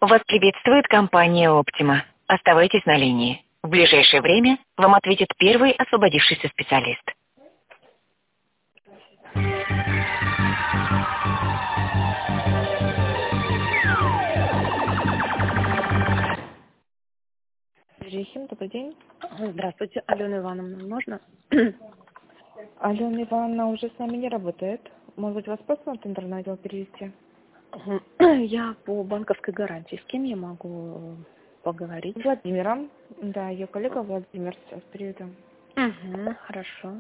Вас приветствует компания Optima. Оставайтесь на линии. В ближайшее время вам ответит первый освободившийся специалист. Рехим, добрый день. Здравствуйте, Алена Ивановна, можно? Алена Ивановна уже с нами не работает. Может быть, вас просто на тендерный отдел перевести? Я по банковской гарантии. С кем я могу поговорить? С Владимиром. Да, ее коллега Владимир сейчас переведу. Угу, хорошо.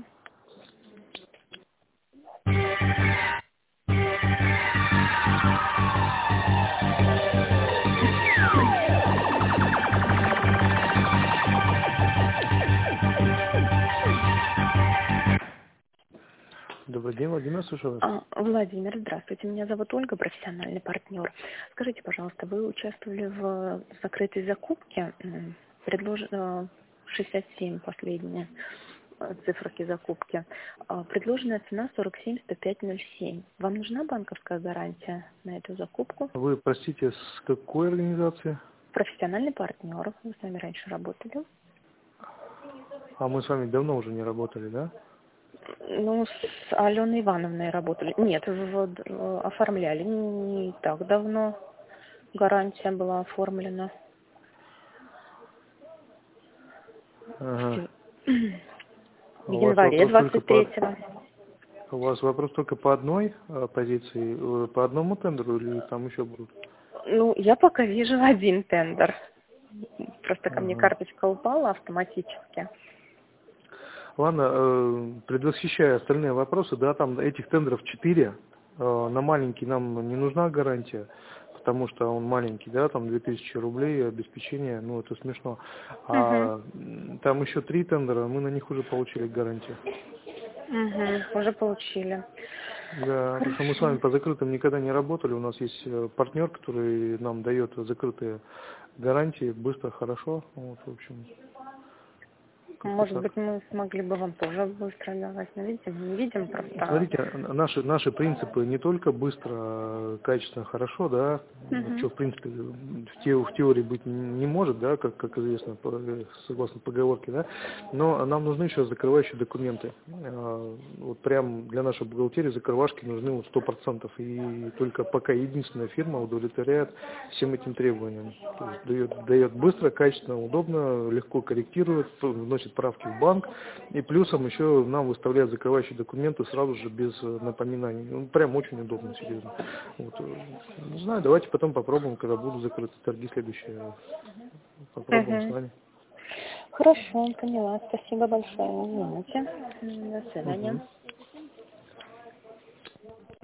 Добрый день, Владимир, слушаю вас. Владимир, здравствуйте. Меня зовут Ольга, профессиональный партнер. Скажите, пожалуйста, вы участвовали в закрытой закупке? 67 последние циферки закупки. Предложенная цена 47-105-07. Вам нужна банковская гарантия на эту закупку? Вы, простите, с какой организации? Профессиональный партнер. Вы с нами раньше работали. А мы с вами давно уже не работали, да? Ну, с Аленой Ивановной работали. Нет, оформляли не так давно. Гарантия была оформлена. Ага. В январе 23-го. У вас вопрос только по одной позиции, по одному тендеру или там еще будут? Ну, я пока вижу один тендер. Просто ко мне карточка упала автоматически. Ладно, предвосхищая остальные вопросы, да, там этих тендеров 4, на маленький нам не нужна гарантия, потому что он маленький, да, там 2000 рублей обеспечение, ну это смешно. А там еще 3 тендера, мы на них уже получили гарантию. Уже получили. Да, потому что мы с вами по закрытым никогда не работали, у нас есть партнер, который нам дает закрытые гарантии, быстро, хорошо, вот, в общем. Может быть, мы смогли бы вам тоже быстро давать, но видите, мы не видим просто. Смотрите, наши принципы не только быстро, качественно, хорошо, да, что в принципе в теории быть не может, да, как известно, согласно поговорке, да, но нам нужны еще закрывающие документы. Вот прям для нашей бухгалтерии закрывашки нужны вот 100%, и только пока единственная фирма удовлетворяет всем этим требованиям. То есть дает быстро, качественно, удобно, легко корректирует, вносит правки в банк, и плюсом еще нам выставляют закрывающие документы сразу же без напоминаний. Ну, прям очень удобно, серьезно. Вот. Не знаю, давайте потом попробуем, когда будут закрыты торги следующие. Попробуем с вами. Хорошо, поняла. Спасибо большое. Извините. До свидания.